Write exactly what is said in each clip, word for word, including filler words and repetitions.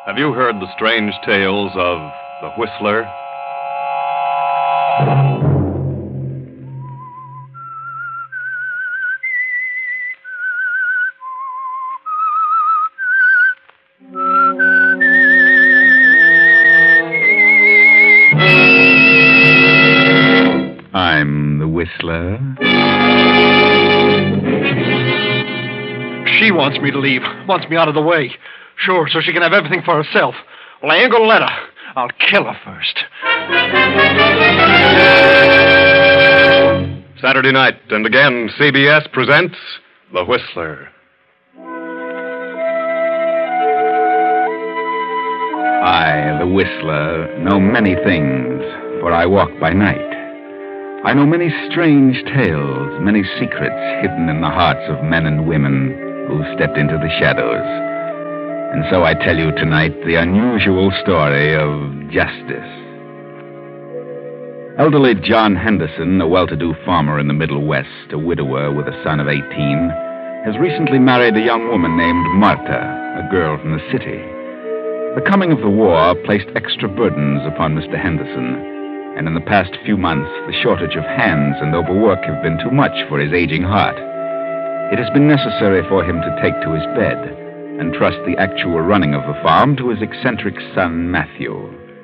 Have you heard the strange tales of the Whistler? I'm the Whistler. She wants me to leave, wants me out of the way. Sure, so she can have everything for herself. Well, I ain't gonna let her. I'll kill her first. Saturday night, and again, C B S presents The Whistler. I, the Whistler, know many things, for I walk by night. I know many strange tales, many secrets hidden in the hearts of men and women who stepped into the shadows. And so I tell you tonight the unusual story of justice. Elderly John Henderson, a well-to-do farmer in the Middle West, a widower with a son of eighteen, has recently married a young woman named Marta, a girl from the city. The coming of the war placed extra burdens upon Mister Henderson, and in the past few months, the shortage of hands and overwork have been too much for his aging heart. It has been necessary for him to take to his bed and trust the actual running of the farm to his eccentric son, Matthew.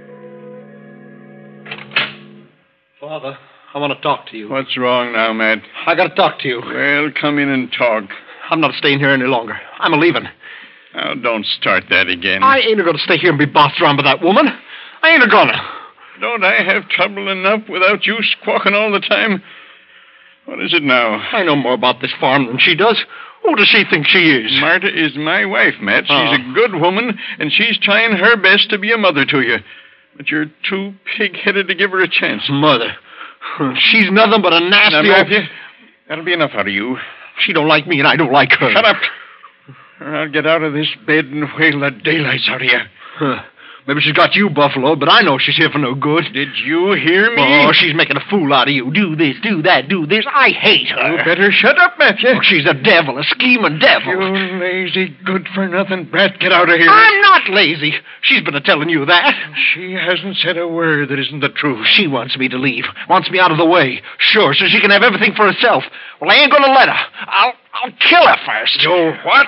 Father, I want to talk to you. What's wrong now, Matt? I got to talk to you. Well, come in and talk. I'm not staying here any longer. I'm a-leaving. Now, don't start that again. I ain't going to stay here and be bossed around by that woman. I ain't a-gonna. Don't I have trouble enough without you squawking all the time? What is it now? I know more about this farm than she does. Who does she think she is? Marta is my wife, Matt. She's Oh. a good woman, and she's trying her best to be a mother to you. But you're too pig-headed to give her a chance. Mother. She's nothing but a nasty... Now, Matthew, that'll be enough out of you. She don't like me, and I don't like her. Shut up, or I'll get out of this bed and whale the daylights out of you. Huh. Maybe she's got you, Buffalo, but I know she's here for no good. Did you hear me? Oh, she's making a fool out of you. Do this, do that, do this. I hate her. You better shut up, Matthew. Oh, she's a devil, a scheming devil. You lazy, good-for-nothing brat. Get out of here. I'm not lazy. She's been a-telling you that. She hasn't said a word that isn't the truth. She wants me to leave, wants me out of the way. Sure, so she can have everything for herself. Well, I ain't gonna let her. I'll, I'll kill her first. You what?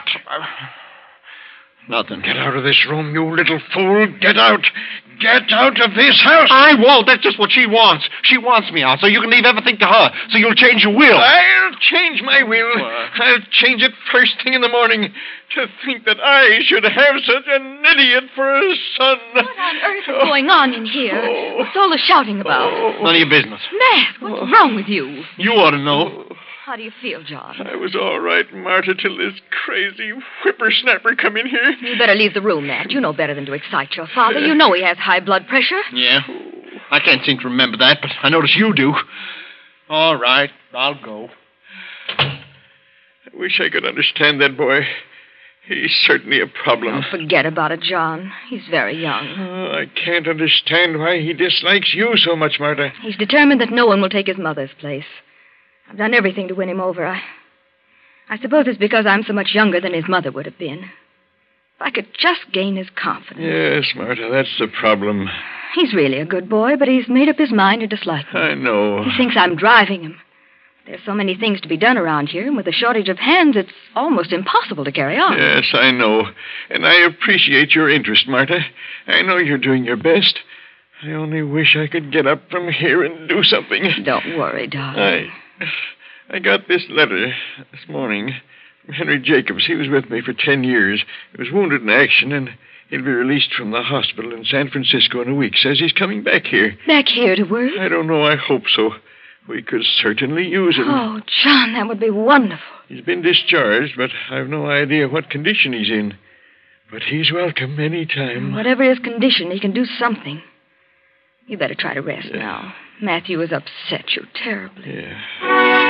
Nothing. Get out of this room, you little fool. Get out. Get out of this house. I won't. That's just what she wants. She wants me out, so you can leave everything to her, so you'll change your will. I'll change my will. What? I'll change it first thing in the morning. To think that I should have such an idiot for a son. What on earth is going on in here? Oh. What's all the shouting about? None of your business. Matt, what's wrong with you? You ought to know. How do you feel, John? I was all right, Marta, till this crazy whippersnapper come in here. You better leave the room, Matt. You know better than to excite your father. You know he has high blood pressure. Yeah. I can't seem to remember that, but I notice you do. All right, I'll go. I wish I could understand that boy. He's certainly a problem. Oh, forget about it, John. He's very young. Oh, I can't understand why he dislikes you so much, Marta. He's determined that no one will take his mother's place. I've done everything to win him over. I, I suppose it's because I'm so much younger than his mother would have been. If I could just gain his confidence. Yes, Marta, that's the problem. He's really a good boy, but he's made up his mind to dislike me. I know. He thinks I'm driving him. There's so many things to be done around here, and with a shortage of hands, it's almost impossible to carry on. Yes, I know. And I appreciate your interest, Marta. I know you're doing your best. I only wish I could get up from here and do something. Don't worry, darling. I... I got this letter this morning from Henry Jacobs. He was with me for ten years. He was wounded in action, and he'll be released from the hospital in San Francisco in a week. Says he's coming back here. Back here to work? I don't know. I hope so. We could certainly use him. Oh, John, that would be wonderful. He's been discharged, but I've no idea what condition he's in. But he's welcome any time. Whatever his condition, he can do something. You better try to rest Yeah. now. Matthew has upset you terribly. Yeah.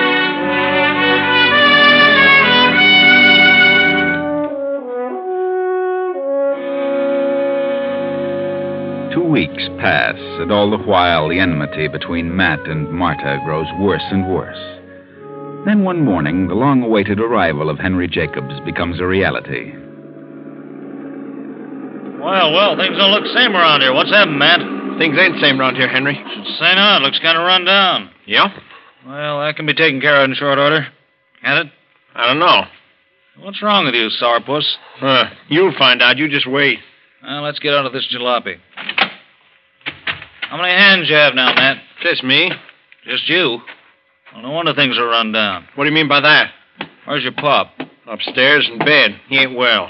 Two weeks pass, and all the while the enmity between Matt and Marta grows worse and worse. Then one morning, the long-awaited arrival of Henry Jacobs becomes a reality. Well, well, things don't look the same around here. What's happened, Matt? Things ain't same around here, Henry. Should say not. Looks kind of run down. Yeah? Well, that can be taken care of in short order. Can it? I don't know. What's wrong with you, sourpuss? Uh, you'll find out. You just wait. Well, let's get out of this jalopy. How many hands you have now, Matt? Just me. Just you? Well, no wonder things are run down. What do you mean by that? Where's your pop? Upstairs in bed. He ain't well.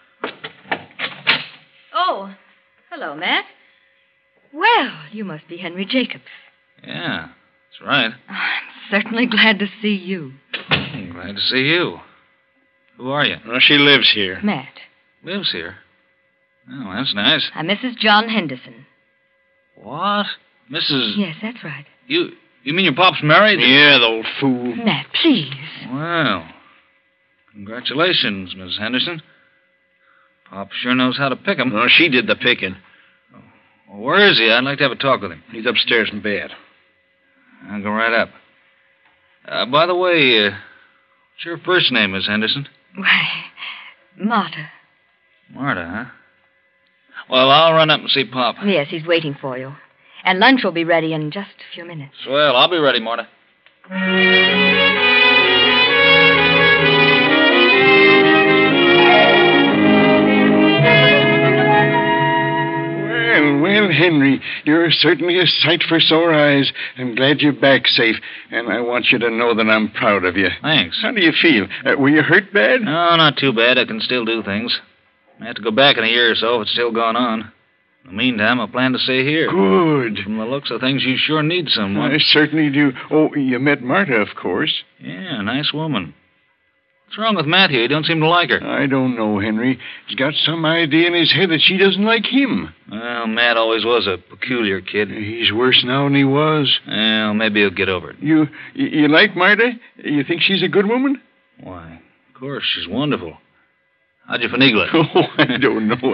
Oh, hello, Matt. Well, you must be Henry Jacobs. Yeah, that's right. Oh, I'm certainly glad to see you. I'm glad to see you. Who are you? Well, she lives here. Matt, Lives here. Oh, that's nice. I'm Missus John Henderson. What? Missus Yes, that's right. You you mean your pop's married? Yeah, the old fool. Matt, please. Well, congratulations, Miss Henderson. Pop sure knows how to pick 'em. No, she did the picking. Well, where is he? I'd like to have a talk with him. He's upstairs in bed. I'll go right up. Uh, by the way, uh, what's your first name, Miss Henderson? Why, Marta. Marta, huh? Well, I'll run up and see Pop. Yes, he's waiting for you. And lunch will be ready in just a few minutes. Well, I'll be ready, Marta. Well, well, Henry, you're certainly a sight for sore eyes. I'm glad you're back safe, and I want you to know that I'm proud of you. Thanks. How do you feel? Uh, were you hurt bad? No, not too bad. I can still do things. I have to go back in a year or so if it's still going on. In the meantime, I plan to stay here. Good. From the looks of things, you sure need someone. I certainly do. Oh, you met Marta, of course. Yeah, nice woman. What's wrong with Matthew? You don't seem to like her. I don't know, Henry. He's got some idea in his head that she doesn't like him. Well, Matt always was a peculiar kid. He's worse now than he was. Well, maybe he'll get over it. You, you, you like Marta? You think she's a good woman? Why, of course, she's wonderful. How'd you finagle it? Oh, I don't know.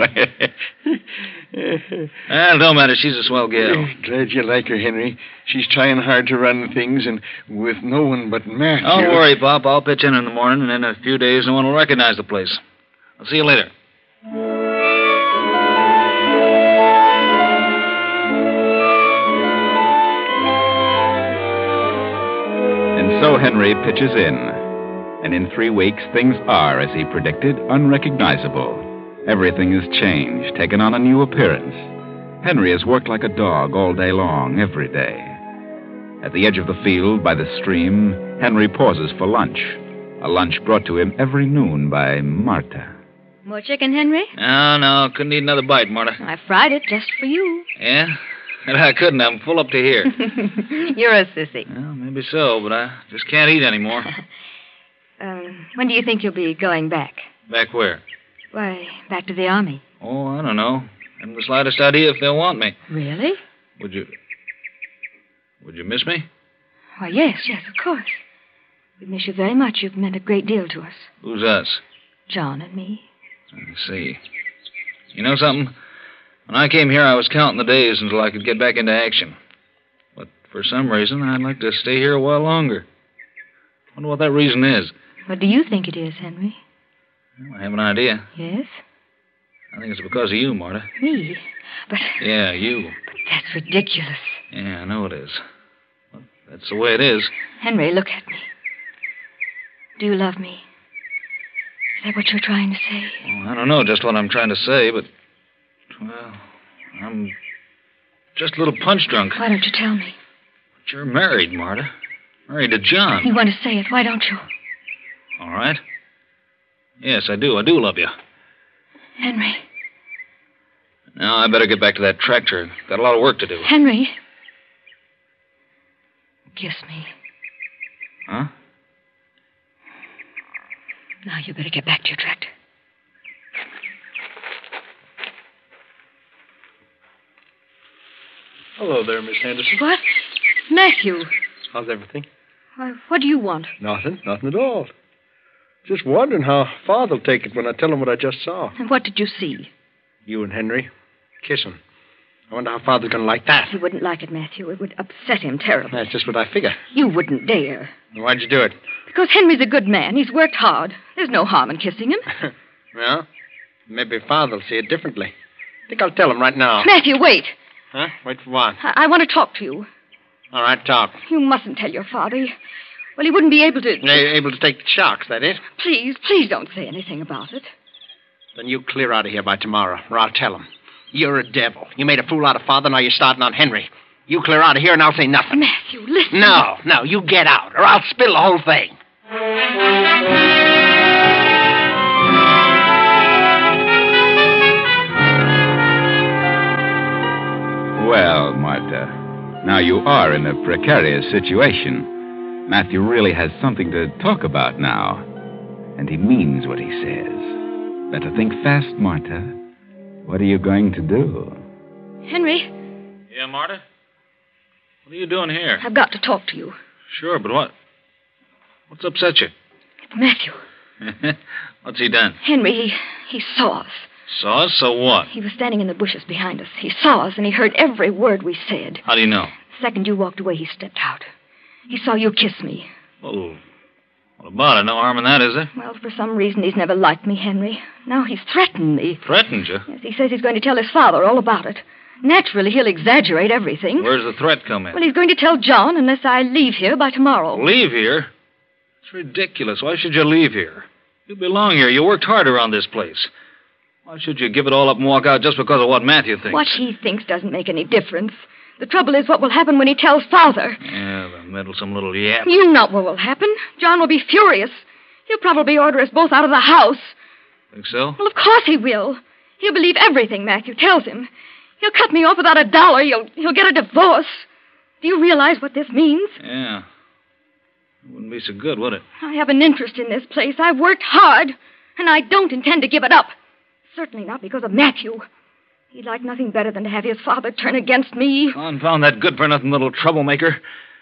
Well, don't matter. She's a swell gal. Glad you like her, Henry. She's trying hard to run things, and with no one but Matthew. Don't worry, Pop. I'll pitch in in the morning, and in a few days, no one will recognize the place. I'll see you later. And so Henry pitches in. And in three weeks, things are, as he predicted, unrecognizable. Everything has changed, taken on a new appearance. Henry has worked like a dog all day long, every day. At the edge of the field, by the stream, Henry pauses for lunch. A lunch brought to him every noon by Marta. More chicken, Henry? No, no, couldn't eat another bite, Marta. I fried it just for you. Yeah? And I couldn't. I'm full up to here. You're a sissy. Well, maybe so, but I just can't eat anymore. Um, when do you think you'll be going back? Back where? Why, back to the army. Oh, I don't know. Haven't the slightest idea if they'll want me. Really? Would you... Would you miss me? Why, yes, yes, of course. We miss you very much. You've meant a great deal to us. Who's us? John and me. I see. You know something? When I came here, I was counting the days until I could get back into action. But for some reason, I'd like to stay here a while longer. Wonder what that reason is. What do you think it is, Henry? Well, I have an idea. Yes? I think it's because of you, Marta. Me? But... Yeah, you. But that's ridiculous. Yeah, I know it is. Well, that's the way it is. Henry, look at me. Do you love me? Is that what you're trying to say? Well, I don't know just what I'm trying to say, but... Well, I'm just a little punch drunk. Why don't you tell me? But you're married, Marta. Married to John. You want to say it. Why don't you? All right. Yes, I do. I do love you. Henry. Now, I better get back to that tractor. Got a lot of work to do. Henry. Kiss me. Huh? Now you better get back to your tractor. Hello there, Miss Henderson. What? Matthew. How's everything? Why, what do you want? Nothing. Nothing at all. Just wondering how Father'll take it when I tell him what I just saw. And what did you see? You and Henry kissing. I wonder how Father's going to like that. He wouldn't like it, Matthew. It would upset him terribly. That's just what I figure. You wouldn't dare. Why'd you do it? Because Henry's a good man. He's worked hard. There's no harm in kissing him. Well, maybe Father'll see it differently. think I'll tell him right now. Matthew, wait. Huh? Wait for what? I, I want to talk to you. All right, talk. You mustn't tell your father. He... Well, he wouldn't be able to... You're able to take the shocks, that is? Please, please don't say anything about it. Then you clear out of here by tomorrow, or I'll tell him. You're a devil. You made a fool out of Father, now you're starting on Henry. You clear out of here and I'll say nothing. Matthew, listen. No, no, you get out, or I'll spill the whole thing. Well, Martha, now you are in a precarious situation. Matthew really has something to talk about now. And he means what he says. Better think fast, Martha. What are you going to do? Henry? Yeah, Marta? What are you doing here? I've got to talk to you. Sure, but what? What's upset you? It's Matthew. What's he done? Henry, he, he saw us. Saw us, so what? He was standing in the bushes behind us. He saw us, and he heard every word we said. How do you know? The second you walked away, he stepped out. He saw you kiss me. Well, what about it? No harm in that, is there? Well, for some reason, he's never liked me, Henry. Now he's threatened me. Threatened you? Yes, he says he's going to tell his father all about it. Naturally, he'll exaggerate everything. Where's the threat come in? Well, he's going to tell John unless I leave here by tomorrow. Leave here? It's ridiculous. Why should you leave here? You belong here. You worked hard around this place. Why should you give it all up and walk out just because of what Matthew thinks? What he thinks doesn't make any difference. The trouble is what will happen when he tells Father. Yeah, the meddlesome little yap. You know what will happen. John will be furious. He'll probably order us both out of the house. Think so? Well, of course he will. He'll believe everything Matthew tells him. He'll cut me off without a dollar. He'll, he'll get a divorce. Do you realize what this means? Yeah. It wouldn't be so good, would it? I have an interest in this place. I've worked hard, and I don't intend to give it up. Certainly not because of Matthew. He'd like nothing better than to have his father turn against me. Confound that good-for-nothing little troublemaker.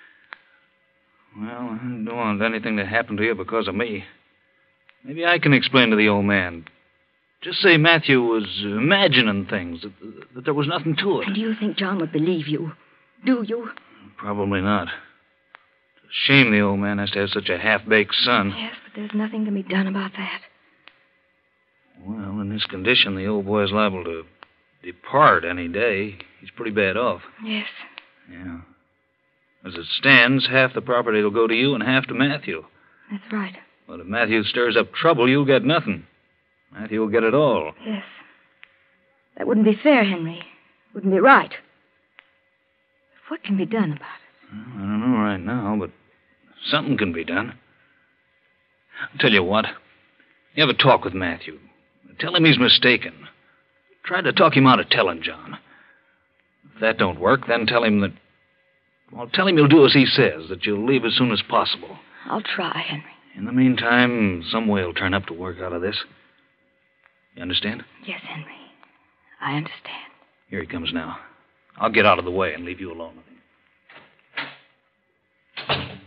Well, I don't want anything to happen to you because of me. Maybe I can explain to the old man. Just say Matthew was imagining things, that, that there was nothing to it. And do you think John would believe you? Do you? Probably not. It's a shame the old man has to have such a half-baked son. Yes, but there's nothing to be done about that. Well, in this condition, the old boy's liable to depart any day. He's pretty bad off. Yes. Yeah. As it stands, half the property will go to you and half to Matthew. That's right. But if Matthew stirs up trouble, you'll get nothing. Matthew will get it all. Yes. That wouldn't be fair, Henry. Wouldn't be right. What can be done about it? Well, I don't know right now, but something can be done. I'll tell you what. You have a talk with Matthew. Tell him he's mistaken. Try to talk him out of telling John. If that don't work, then tell him that... Well, tell him you'll do as he says, that you'll leave as soon as possible. I'll try, Henry. In the meantime, some way will turn up to work out of this. You understand? Yes, Henry. I understand. Here he comes now. I'll get out of the way and leave you alone with him.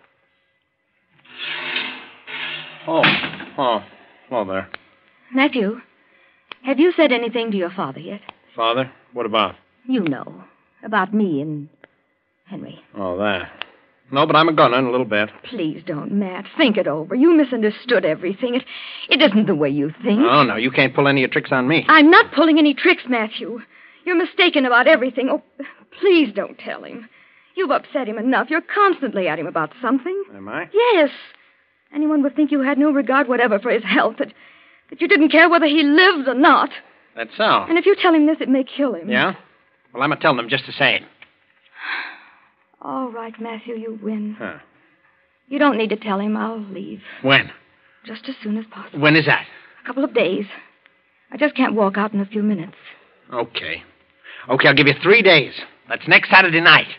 Oh, oh, hello there. Matthew, have you said anything to your father yet? Father? What about? You know. About me and Henry. Oh, that. No, but I'm a gunner in a little bit. Please don't, Matt. Think it over. You misunderstood everything. It, it isn't the way you think. Oh, no, you can't pull any of your tricks on me. I'm not pulling any tricks, Matthew. You're mistaken about everything. Oh, please don't tell him. You've upset him enough. You're constantly at him about something. Am I? Yes. Anyone would think you had no regard whatever for his health, that, that you didn't care whether he lived or not. That's so. And if you tell him this, it may kill him. Yeah? Well, I'm going to tell him just the same. All right, Matthew, you win. Huh. You don't need to tell him. I'll leave. When? Just as soon as possible. When is that? A couple of days. I just can't walk out in a few minutes. Okay. Okay, I'll give you three days. That's next Saturday night.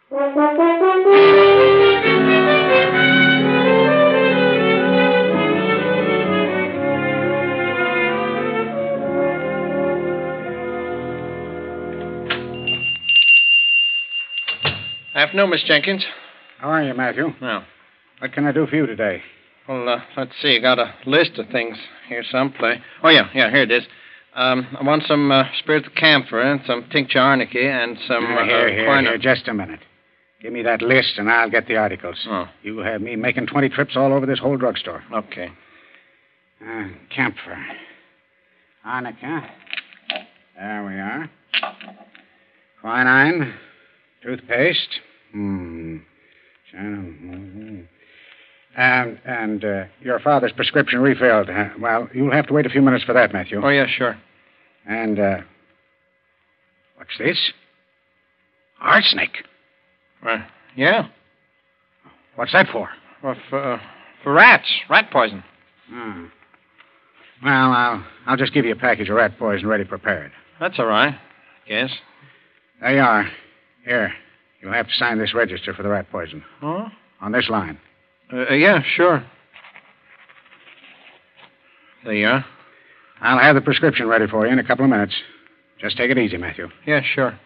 Afternoon, Miss Jenkins. How are you, Matthew? Well, What can I do for you today? well, uh, let's see. I got a list of things here someplace. Oh, yeah, yeah, here it is. Um, I want some uh, spirits of camphor and some tincture arnica and some... Uh, uh, here, here, quinine. here, just a minute. Give me that list, and I'll get the articles. Oh. You have me making twenty trips all over this whole drugstore. Okay. Uh, camphor. Arnica. There we are. Quinine, toothpaste. Hmm. Um, and uh, your father's prescription refilled. Uh, well, you'll have to wait a few minutes for that, Matthew. Oh, yeah, sure. And, uh, what's this? Arsenic. Uh, yeah. What's that for? Well, for, uh, for rats. Rat poison. Hmm. Well, I'll, I'll just give you a package of rat poison ready prepared. That's all right. Yes. There you are. Here. You'll have to sign this register for the rat poison. Oh? On this line. Uh, yeah, sure. There you are. I'll have the prescription ready for you in a couple of minutes. Just take it easy, Matthew. Yeah, sure.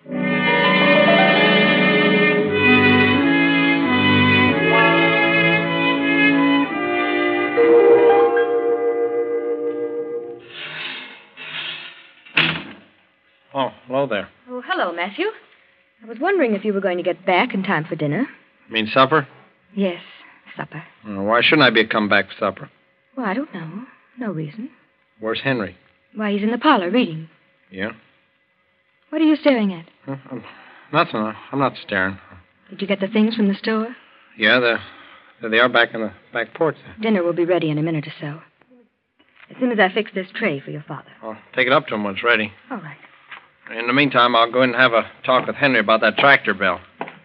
Oh, hello there. Oh, hello, Matthew. I was wondering if you were going to get back in time for dinner. You mean supper? Yes, supper. Uh, why shouldn't I be come back for supper? Well, I don't know. No reason. Where's Henry? Why, he's in the parlor reading. Yeah? What are you staring at? Uh, um, nothing. I'm not staring. Did you get the things from the store? Yeah, they're, there they are back in the back porch there. Dinner will be ready in a minute or so. As soon as I fix this tray for your father. I'll take it up to him when it's ready. All right. In the meantime, I'll go in and have a talk with Henry about that tractor bill.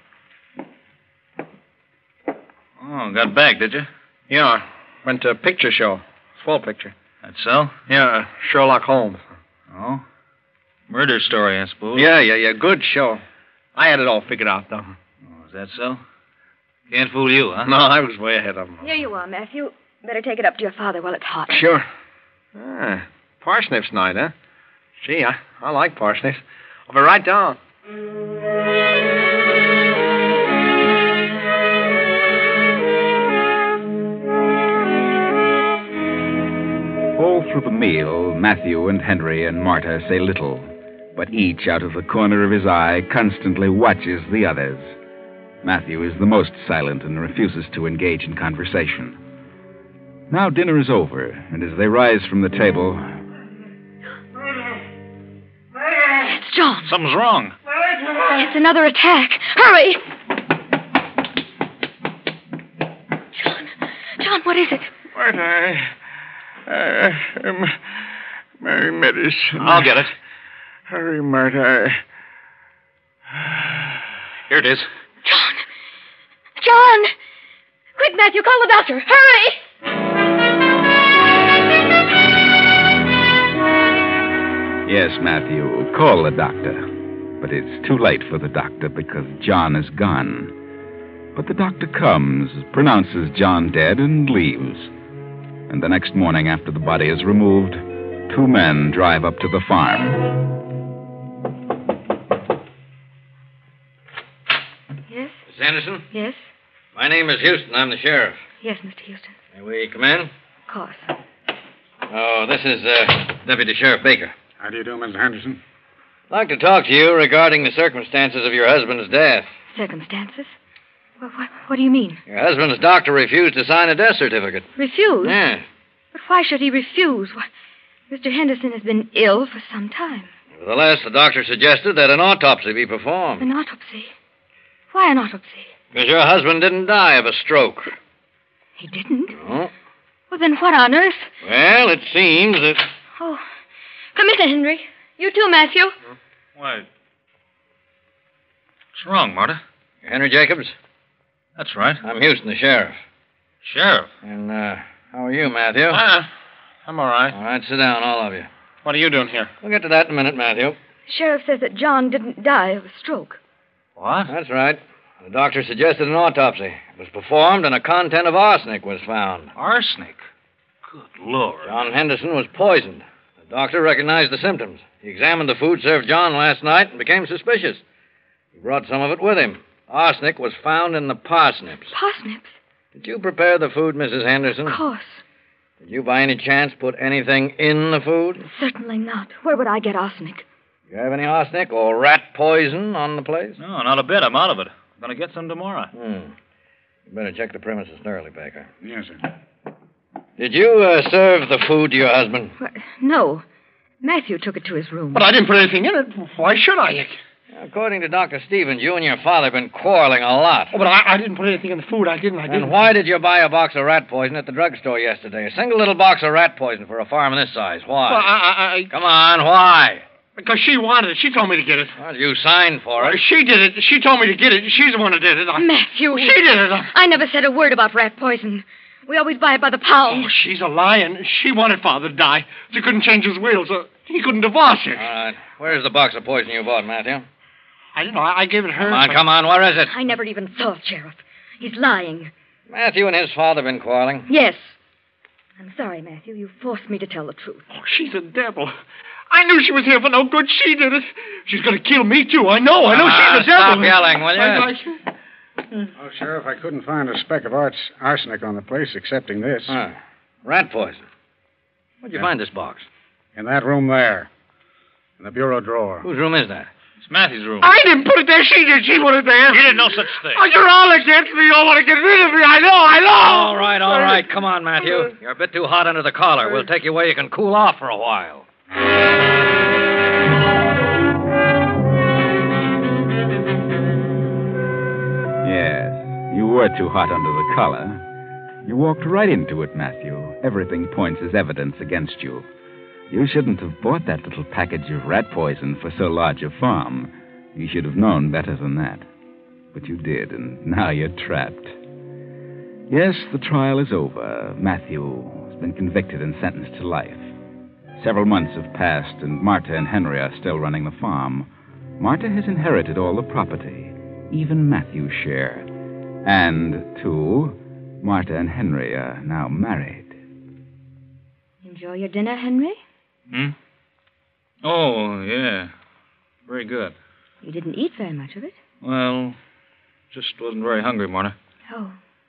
Oh, got back, did you? Yeah, went to a picture show. Full picture. That's so? Yeah, uh, Sherlock Holmes. Oh? Murder story, I suppose. Yeah, yeah, yeah. Good show. I had it all figured out, though. Oh, is that so? Can't fool you, huh? No, I was way ahead of him. Here you are, Matthew. Better take it up to your father while it's hot. Sure. Ah, parsnips night, huh? Gee, I, I like parsnips. I'll be right down. All through the meal, Matthew and Henry and Marta say little, but each out of the corner of his eye constantly watches the others. Matthew is the most silent and refuses to engage in conversation. Now dinner is over, and as they rise from the table... It's John. Something's wrong. It's another attack. Hurry! John. John, what is it? What I... Uh, um, Mary Medicine. I'll get it. Hurry, Marta. Here it is. John! John! Quick, Matthew, call the doctor. Hurry! Yes, Matthew, call the doctor. But it's too late for the doctor because John is gone. But the doctor comes, pronounces John dead, and leaves. And the next morning, after the body is removed, two men drive up to the farm. Yes? Miss Anderson? Yes? My name is Houston. I'm the sheriff. Yes, Mister Houston. May we come in? Of course. Oh, this is uh, Deputy Sheriff Baker. How do you do, Mister Henderson? I'd like to talk to you regarding the circumstances of your husband's death. Circumstances? Well, what, what do you mean? Your husband's doctor refused to sign a death certificate. Refuse? Yeah. But why should he refuse? Why, Mister Henderson has been ill for some time. Nevertheless, the doctor suggested that an autopsy be performed. An autopsy? Why an autopsy? Because your husband didn't die of a stroke. He didn't? No. Well, then what on earth? Well, it seems that... Oh, come in, Henry. You too, Matthew. Why? What's wrong, Marta? You're Henry Jacobs? That's right. I'm Houston, the sheriff. Sheriff? And, uh, how are you, Matthew? Ah, I'm all right. All right, sit down, all of you. What are you doing here? We'll get to that in a minute, Matthew. The sheriff says that John didn't die of a stroke. What? That's right. The doctor suggested an autopsy. It was performed, and a content of arsenic was found. Arsenic? Good Lord. John Henderson was poisoned. The doctor recognized the symptoms. He examined the food served John last night and became suspicious. He brought some of it with him. Arsenic was found in the parsnips. Parsnips? Did you prepare the food, Missus Henderson? Of course. Did you by any chance put anything in the food? Certainly not. Where would I get arsenic? Do you have any arsenic or rat poison on the place? No, not a bit. I'm out of it. I'm going to get some tomorrow. Hmm. You better check the premises thoroughly, Baker. Yes, sir. Did you uh, serve the food to your husband? What? No. Matthew took it to his room. But I didn't put anything in it. Why should I? According to Doctor Stevens, you and your father have been quarreling a lot. Oh, but I, I didn't put anything in the food. I didn't. I didn't. And why did you buy a box of rat poison at the drugstore yesterday? A single little box of rat poison for a farm this size. Why? Well, I, I, I... Come on, why? Because she wanted it. She told me to get it. Well, you signed for it. She did it. She told me to get it. She's the one who did it. I... Matthew. She did it. I... I never said a word about rat poison. We always buy it by the pound. Oh, she's a lion. She wanted Father to die. She couldn't change his will, so he couldn't divorce her. All right. Where's the box of poison you bought, Matthew? I don't know. I, I gave it her. Come on, but... come on. Where is it? I never even saw it, Sheriff. He's lying. Matthew and his father have been quarreling. Yes. I'm sorry, Matthew. You forced me to tell the truth. Oh, she's a devil. I knew she was here for no good. She did it. She's going to kill me, too. I know. I know Ah, she's a devil. stop yelling, will you? I, I... Oh, Sheriff, I couldn't find a speck of arts arsenic on the place excepting this. Huh. Rat poison. Where'd you Yeah. find this box? In that room there. In the bureau drawer. Whose room is that? It's Matthew's room. I didn't put it there. She did. She put it there. You did no such thing. Oh, you're all against me. You all want to get rid of me. I know. I know. All right, all right. Come on, Matthew. You're a bit too hot under the collar. We'll take you where you can cool off for a while. Yes, you were too hot under the collar. You walked right into it, Matthew. Everything points as evidence against you. You shouldn't have bought that little package of rat poison for so large a farm. You should have known better than that. But you did, and now you're trapped. Yes, the trial is over. Matthew has been convicted and sentenced to life. Several months have passed, and Marta and Henry are still running the farm. Marta has inherited all the property, even Matthew's share. And, too, Marta and Henry are now married. Enjoy your dinner, Henry? Hmm? Oh, yeah. Very good. You didn't eat very much of it. Well, just wasn't very hungry, Marta. Oh.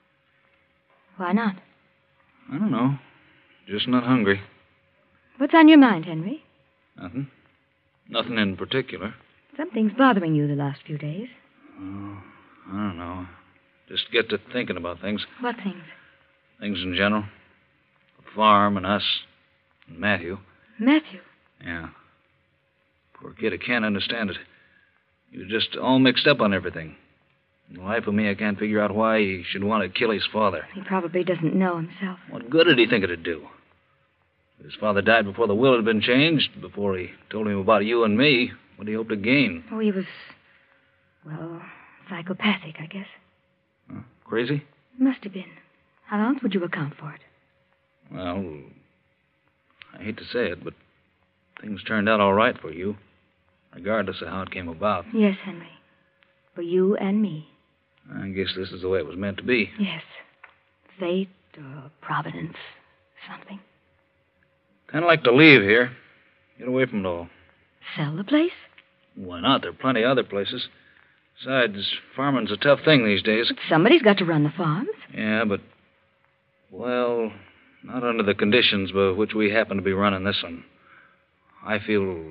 Why not? I don't know. Just not hungry. What's on your mind, Henry? Nothing. Nothing in particular. Something's bothering you the last few days. Oh, I don't know. Just get to thinking about things. What things? Things in general. The farm and us. And Matthew. Matthew. Yeah. Poor kid, I can't understand it. He was just all mixed up on everything. In the life of me, I can't figure out why he should want to kill his father. He probably doesn't know himself. What good did he think it'd do? His father died before the will had been changed, before he told him about you and me. What did he hope to gain? Oh, he was, well, psychopathic, I guess. Huh? Crazy? Must have been. How else would you account for it? Well, I hate to say it, but things turned out all right for you, regardless of how it came about. Yes, Henry. For you and me. I guess this is the way it was meant to be. Yes. Fate or providence, something. Kind of like to leave here. Get away from it all. Sell the place? Why not? There are plenty of other places. Besides, farming's a tough thing these days. But somebody's got to run the farms. Yeah, but, well, not under the conditions by which we happen to be running this one. I feel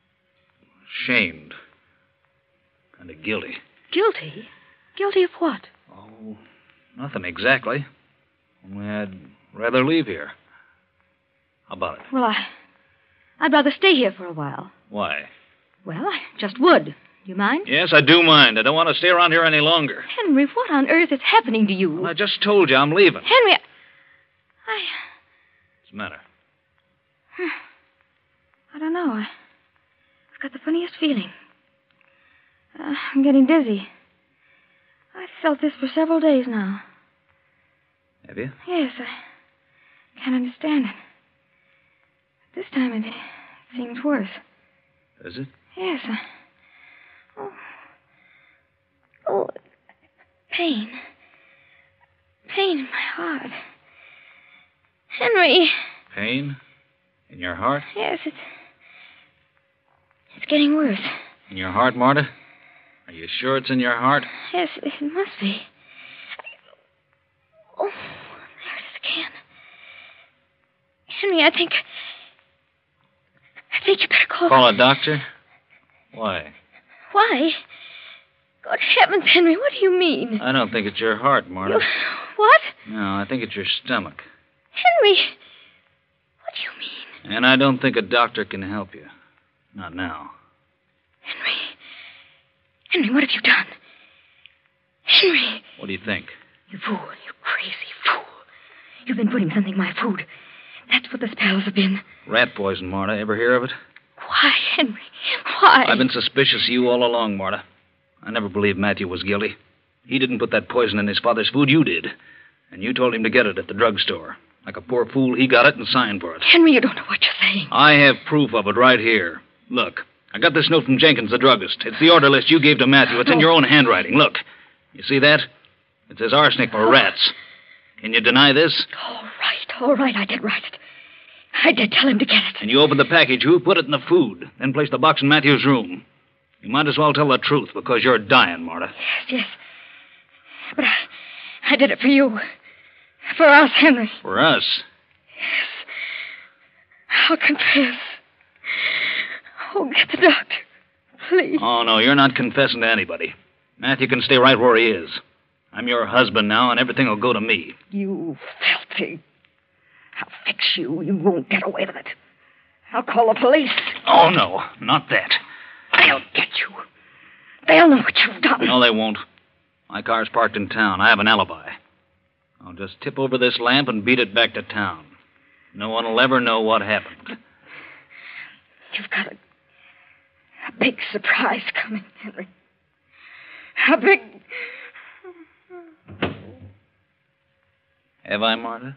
ashamed. Kind of guilty. Guilty? Guilty of what? Oh, nothing exactly. Only I'd rather leave here. How about it? Well, I... I'd rather stay here for a while. Why? Well, I just would. Do you mind? Yes, I do mind. I don't want to stay around here any longer. Henry, what on earth is happening to you? Well, I just told you I'm leaving. Henry, I... I... What's the matter? I don't know. I... I've got the funniest feeling. Uh, I'm getting dizzy. I've felt this for several days now. Have you? Yes, I can't understand it. This time it seems worse. Does it? Yes. I... Oh. Oh. Pain. Pain in my heart. Henry. Pain? In your heart? Yes, it's... It's getting worse. In your heart, Marta? Are you sure it's in your heart? Yes, it must be. Oh, there it is again. Henry, I think... I think you better call... Call a doctor? Why? Why? Good heavens, Henry, what do you mean? I don't think it's your heart, Marta. You... What? No, I think it's your stomach. Henry, what do you mean? And I don't think a doctor can help you. Not now. Henry. Henry, what have you done? Henry. What do you think? You fool. You crazy fool. You've been putting something in my food. That's what the spells have been. Rat poison, Marta. Ever hear of it? Why, Henry? Why? I've been suspicious of you all along, Marta. I never believed Matthew was guilty. He didn't put that poison in his father's food. You did. And you told him to get it at the drugstore. Like a poor fool, he got it and signed for it. Henry, you don't know what you're saying. I have proof of it right here. Look, I got this note from Jenkins, the druggist. It's the order list you gave to Matthew. It's in your own handwriting. Look. You see that? It says arsenic for rats. Can you deny this? All right, all right. I did write it. I did tell him to get it. And you opened the package. Who put it in the food? Then placed the box in Matthew's room. You might as well tell the truth because you're dying, Marta. Yes, yes. But I, I did it for you. For us, Henry. For us? Yes. I'll confess. Oh, get the doctor. Please. Oh, no, you're not confessing to anybody. Matthew can stay right where he is. I'm your husband now, and everything will go to me. You filthy. I'll fix you. You won't get away with it. I'll call the police. Oh, no, not that. They'll get you. They'll know what you've done. No, they won't. My car's parked in town. I have an alibi. I'll just tip over this lamp and beat it back to town. No one will ever know what happened. You've got a, a big surprise coming, Henry. A big... Have I, Marta?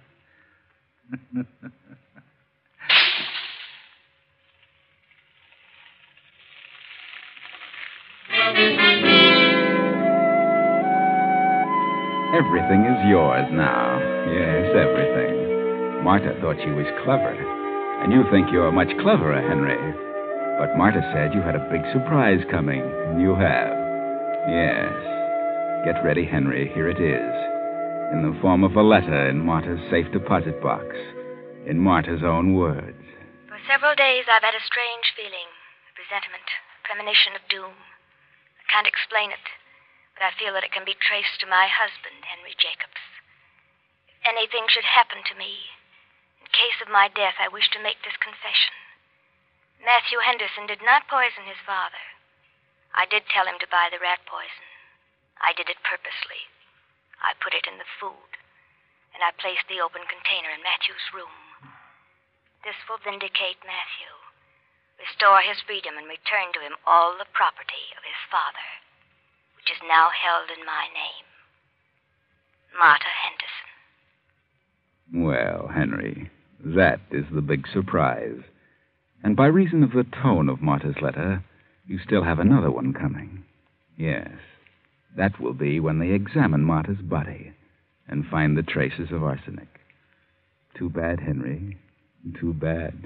Everything is yours now. Yes, everything. Marta thought she was clever. And you think you're much cleverer, Henry. But Marta said you had a big surprise coming, and you have. Yes. Get ready, Henry. Here it is. In the form of a letter in Marta's safe deposit box. In Marta's own words. For several days I've had a strange feeling. A presentiment. A premonition of doom. I can't explain it. But I feel that it can be traced to my husband, Henry Jacobs. If anything should happen to me, in case of my death, I wish to make this confession. Matthew Henderson did not poison his father. I did tell him to buy the rat poison. I did it purposely. I put it in the food, and I placed the open container in Matthew's room. This will vindicate Matthew, restore his freedom, and return to him all the property of his father, which is now held in my name. Marta Henderson. Well, Henry, that is the big surprise. And by reason of the tone of Marta's letter, you still have another one coming. Yes, that will be when they examine Marta's body and find the traces of arsenic. Too bad, Henry. Too bad.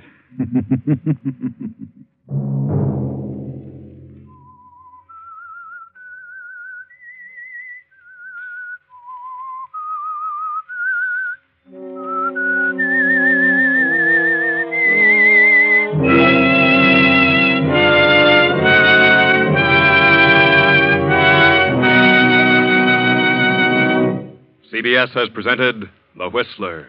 C B S has presented The Whistler.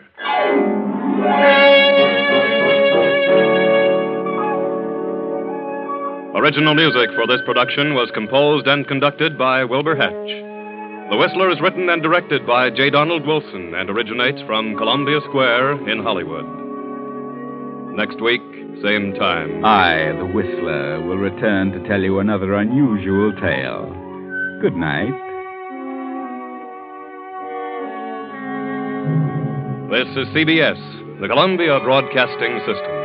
Original music for this production was composed and conducted by Wilbur Hatch. The Whistler is written and directed by J. Donald Wilson and originates from Columbia Square in Hollywood. Next week, same time. I, the Whistler, will return to tell you another unusual tale. Good night. This is C B S, the Columbia Broadcasting System.